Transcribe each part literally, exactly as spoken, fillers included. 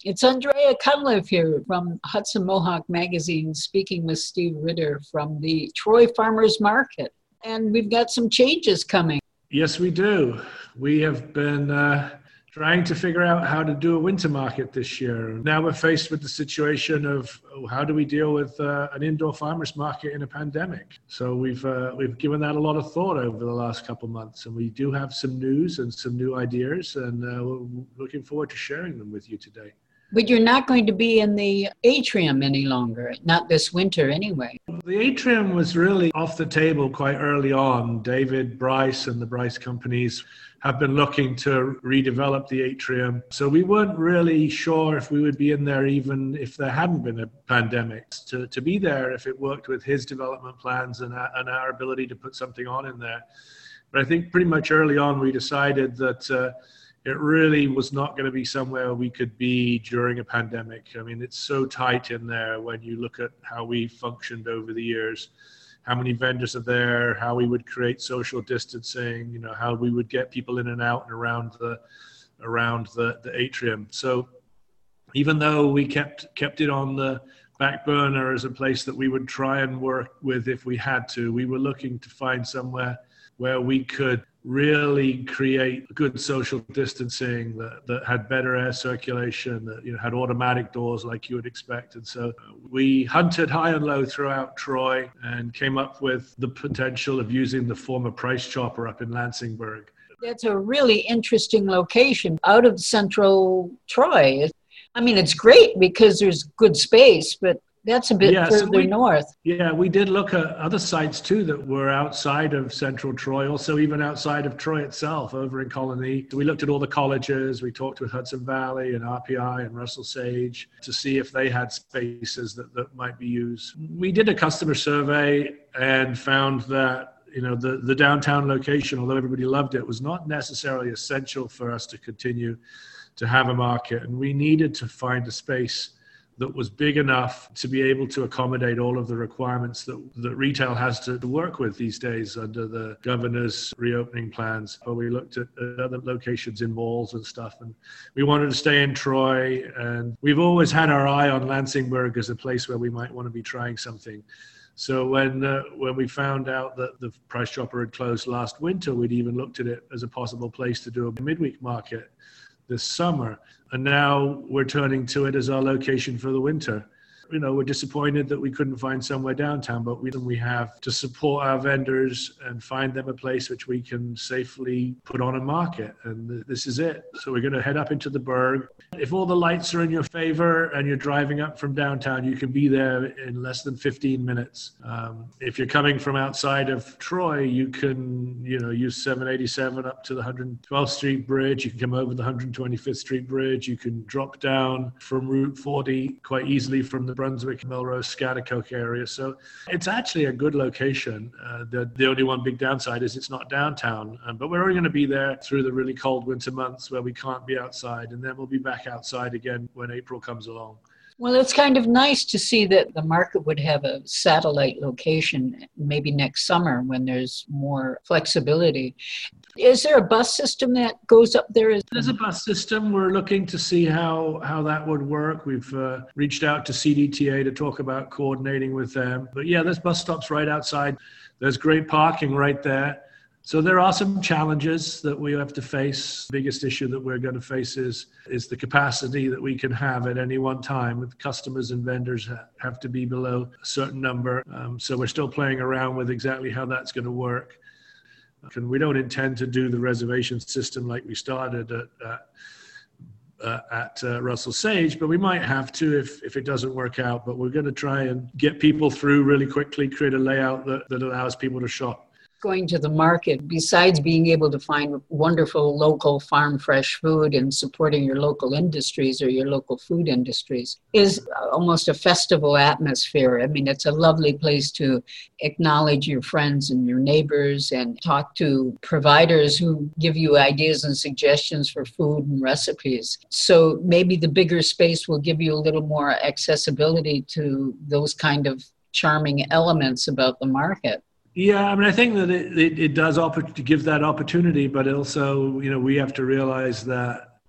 It's Andrea Cunliffe here from Hudson Mohawk Magazine, speaking with Steve Ritter from the Troy Farmers Market. And we've got some changes coming. Yes, we do. We have been uh, trying to figure out how to do a winter market this year. Now we're faced with the situation of oh, how do we deal with uh, an indoor farmers market in a pandemic? So we've uh, we've given that a lot of thought over the last couple of months, and we do have some news and some new ideas, and uh, we're looking forward to sharing them with you today. But you're not going to be in the atrium any longer, not this winter anyway. The atrium was really off the table quite early on. David Bryce and the Bryce companies have been looking to redevelop the atrium. So we weren't really sure if we would be in there even if there hadn't been a pandemic. To, to be there if it worked with his development plans and our, and our ability to put something on in there. But I think pretty much early on we decided that uh, it really was not going to be somewhere we could be during a pandemic. I mean, it's so tight in there when you look at how we functioned over the years, how many vendors are there, how we would create social distancing, you know, how we would get people in and out and around the around the, the atrium. So even though we kept kept it on the back burner as a place that we would try and work with if we had to, we were looking to find somewhere where we could really create good social distancing that, that had better air circulation, that you know had automatic doors like you would expect. And so we hunted high and low throughout Troy and came up with the potential of using the former Price Chopper up in Lansingburg. That's a really interesting location out of central Troy. I mean, it's great because there's good space, but that's a bit yeah, further so we, north. Yeah, we did look at other sites too that were outside of central Troy, also even outside of Troy itself, over in Colony. So we looked at all the colleges, we talked with Hudson Valley and R P I and Russell Sage to see if they had spaces that, that might be used. We did a customer survey and found that you know the, the downtown location, although everybody loved it, was not necessarily essential for us to continue to have a market. And we needed to find a space that was big enough to be able to accommodate all of the requirements that, that retail has to work with these days under the governor's reopening plans. But we looked at other locations in malls and stuff, and we wanted to stay in Troy. And we've always had our eye on Lansingburg as a place where we might want to be trying something. So when uh, when we found out that the Price Chopper had closed last winter, we'd even looked at it as a possible place to do a midweek market this summer. And now we're turning to it as our location for the winter. You know, we're disappointed that we couldn't find somewhere downtown, but we, we have to support our vendors and find them a place which we can safely put on a market. And this is it. So we're going to head up into the Burg. If all the lights are in your favor and you're driving up from downtown, you can be there in less than fifteen minutes. Um, if you're coming from outside of Troy, you can, you know, use seven eighty-seven up to the one hundred twelfth Street Bridge. You can come over the one hundred twenty-fifth Street Bridge. You can drop down from Route forty quite easily from the Brunswick, Melrose, Schaghticoke area. So it's actually a good location. Uh, the, the only one big downside is it's not downtown, um, but we're only going to be there through the really cold winter months where we can't be outside, and then we'll be back outside again when April comes along. Well, it's kind of nice to see that the market would have a satellite location maybe next summer when there's more flexibility. Is there a bus system that goes up there? There's a bus system. We're looking to see how, how that would work. We've uh, reached out to C D T A to talk about coordinating with them. But yeah, there's bus stops right outside. There's great parking right there. So there are some challenges that we have to face. The biggest issue that we're going to face is, is the capacity that we can have at any one time. With customers and vendors have to be below a certain number. Um, so we're still playing around with exactly how that's going to work. And we don't intend to do the reservation system like we started at, uh, uh, at uh, Russell Sage, but we might have to if, if it doesn't work out. But we're going to try and get people through really quickly, create a layout that, that allows people to shop. Going to the market, besides being able to find wonderful local farm fresh food and supporting your local industries or your local food industries, is almost a festival atmosphere. I mean, it's a lovely place to acknowledge your friends and your neighbors and talk to providers who give you ideas and suggestions for food and recipes. So maybe the bigger space will give you a little more accessibility to those kind of charming elements about the market. Yeah, I mean, I think that it, it, it does oppor- give that opportunity, but also, you know, we have to realize that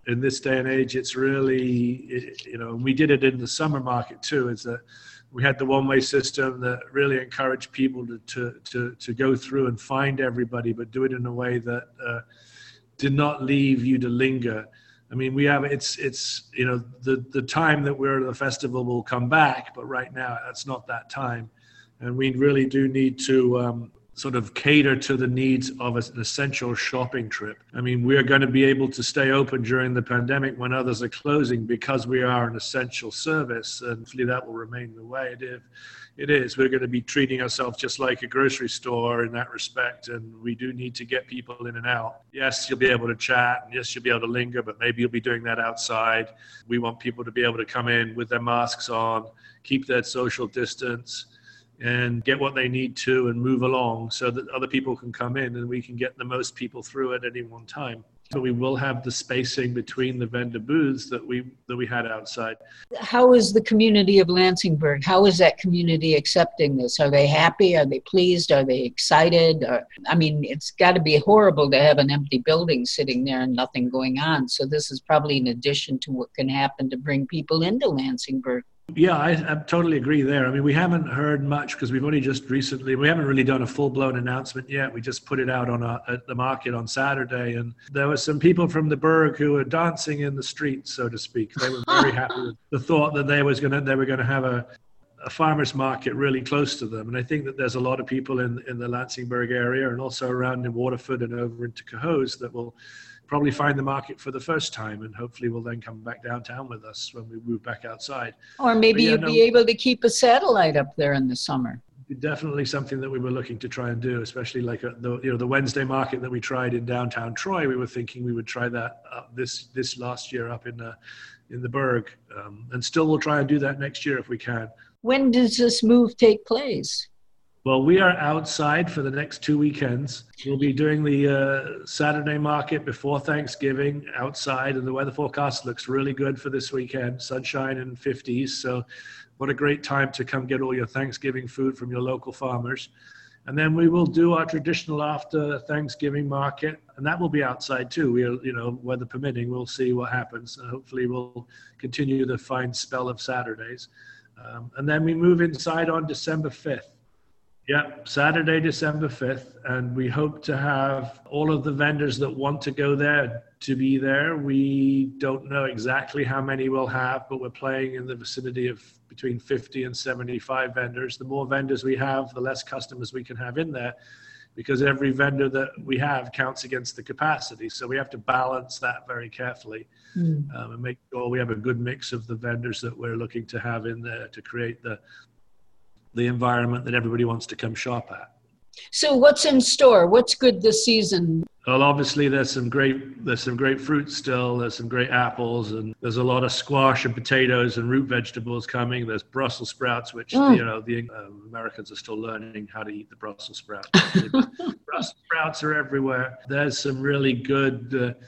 in this day and age, it's really, you know, we did it in the summer market too, is that we had the one-way system that really encouraged people to, to, to, to go through and find everybody, but do it in a way that uh, did not leave you to linger. I mean, we have, it's, it's you know, the, the time that we're at the festival will come back, but right now that's not that time. And we really do need to um, sort of cater to the needs of an essential shopping trip. I mean, we're going to be able to stay open during the pandemic when others are closing because we are an essential service, and hopefully that will remain the way it is. It is. We're going to be treating ourselves just like a grocery store in that respect, and we do need to get people in and out. Yes, you'll be able to chat, and yes, you'll be able to linger, but maybe you'll be doing that outside. We want people to be able to come in with their masks on, keep their social distance, and get what they need to and move along so that other people can come in and we can get the most people through at any one time. But we will have the spacing between the vendor booths that we that we had outside. How is the community of Lansingburgh? How is that community accepting this? Are they happy? Are they pleased? Are they excited? Or, I mean, it's got to be horrible to have an empty building sitting there and nothing going on. So this is probably in addition to what can happen to bring people into Lansingburgh. Yeah, I, I totally agree there. I mean, we haven't heard much because we've only just recently, we haven't really done a full-blown announcement yet. We just put it out on a, at the market on Saturday, and there were some people from the Burg who were dancing in the streets, so to speak. They were very happy with the thought that they was going to, they were going to have a, a farmer's market really close to them. And I think that there's a lot of people in, in the Lansingburgh area and also around in Waterford and over into Cohoes that will probably find the market for the first time, and hopefully will then come back downtown with us when we move back outside. Or maybe yeah, you'd no, be able to keep a satellite up there in the summer. Definitely something that we were looking to try and do, especially like a, the you know the Wednesday market that we tried in downtown Troy. We were thinking we would try that up this this last year up in the in the Burg, um, and still we'll try and do that next year if we can. When does this move take place? Well, we are outside for the next two weekends. We'll be doing the uh, Saturday market before Thanksgiving outside, and the weather forecast looks really good for this weekend, sunshine and fifties. So what a great time to come get all your Thanksgiving food from your local farmers. And then we will do our traditional after Thanksgiving market, and that will be outside too. We'll, you know, weather permitting, we'll see what happens. Uh, hopefully we'll continue the fine spell of Saturdays. Um, and then we move inside on December fifth. Yeah, Saturday, December fifth, and we hope to have all of the vendors that want to go there to be there. We don't know exactly how many we'll have, but we're playing in the vicinity of between fifty and seventy-five vendors. The more vendors we have, the less customers we can have in there, because every vendor that we have counts against the capacity. So we have to balance that very carefully mm. um, and make sure we have a good mix of the vendors that we're looking to have in there to create the the environment that everybody wants to come shop at. So what's in store? What's good this season? Well, obviously there's some great there's some great fruit still. There's some great apples, and there's a lot of squash and potatoes and root vegetables coming. There's Brussels sprouts, which mm. you know the um, Americans are still learning how to eat the Brussels sprouts. Brussels sprouts are everywhere. There's some really good uh,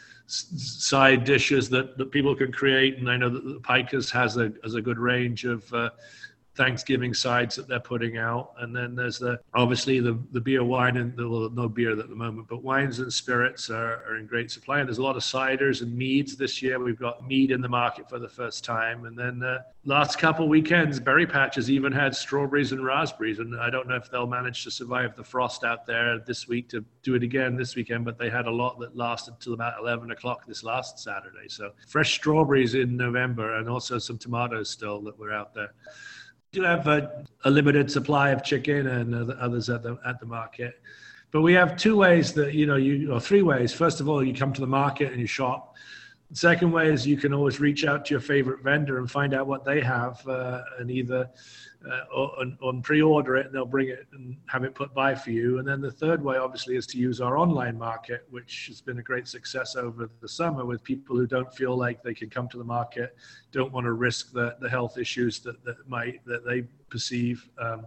side dishes that, that people can create, and I know that the Pikers has a has a good range of uh, Thanksgiving sides that they're putting out. And then there's the obviously the the beer, wine, and the, well, no beer at the moment, but wines and spirits are, are in great supply. And there's a lot of ciders and meads this year. We've got mead in the market for the first time. And then uh, last couple weekends, Berry Patches even had strawberries and raspberries. And I don't know if they'll manage to survive the frost out there this week to do it again this weekend, but they had a lot that lasted till about eleven o'clock this last Saturday. So fresh strawberries in November, and also some tomatoes still that were out there. We do have a, a limited supply of chicken and uh, others at the at the market, but we have two ways that you know you or three ways. First of all, you come to the market and you shop. The second way is you can always reach out to your favorite vendor and find out what they have, uh, and either uh, on, on pre-order it and they'll bring it and have it put by for you. And then the third way, obviously, is to use our online market, which has been a great success over the summer with people who don't feel like they can come to the market, don't want to risk the, the health issues that, that might that they perceive um,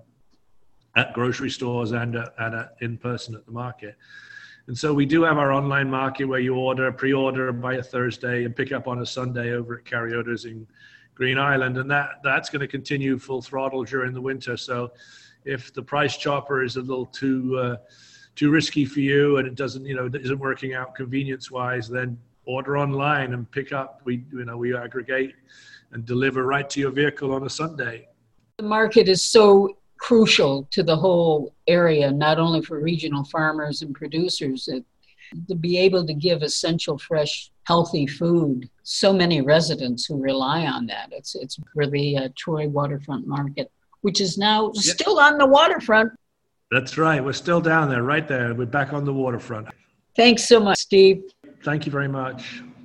at grocery stores and at, and at in person at the market. And so we do have our online market where you order, pre-order by a Thursday and pick up on a Sunday over at Cariota's in Green Island. And that that's going to continue full throttle during the winter. So if the price chopper is a little too uh, too risky for you and it doesn't, you know, isn't working out convenience-wise, then order online and pick up. We, you know, we aggregate and deliver right to your vehicle on a Sunday. The market is so crucial to the whole area, not only for regional farmers and producers, it, to be able to give essential, fresh, healthy food. So many residents who rely on that. It's it's for the uh, Troy waterfront market, which is now Yep. still on the waterfront. That's right. We're still down there, right there. We're back on the waterfront. Thanks so much, Steve. Thank you very much.